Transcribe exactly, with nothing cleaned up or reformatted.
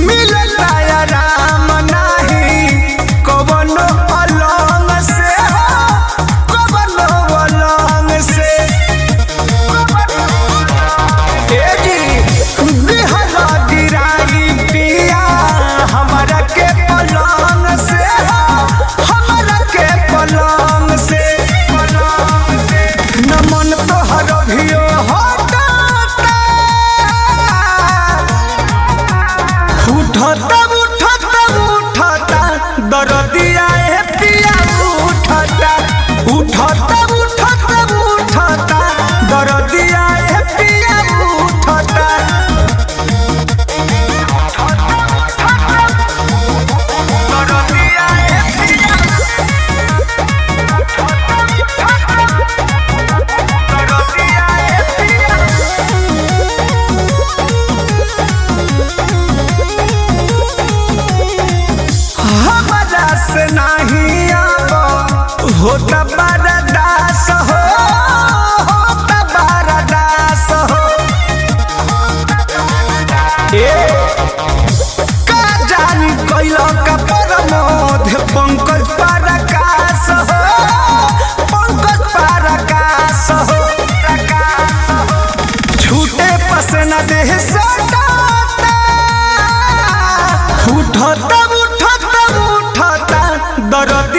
मिलता आराम नाही कवनो अलंग से हो कवनो अलंग से ए जी बिहला गिराई पिया हमरा के पलंग से हो हमरा के पलंग से न मन तोहर भियो हटाता उठता उठता उठता दरदिया ए पिया उठता उठता उठता उठता दरदिया ए पिया उठता दरदिया ए पिया दरदिया ए पिया हमरा से नहीं आबो होता बरदास हो होता बरदास हो ए का जानी कइलो का परमोध पंकज परकाश हो पंकज परकाश हो छूटे पसना देह सटाता उठता उठता उठता दरद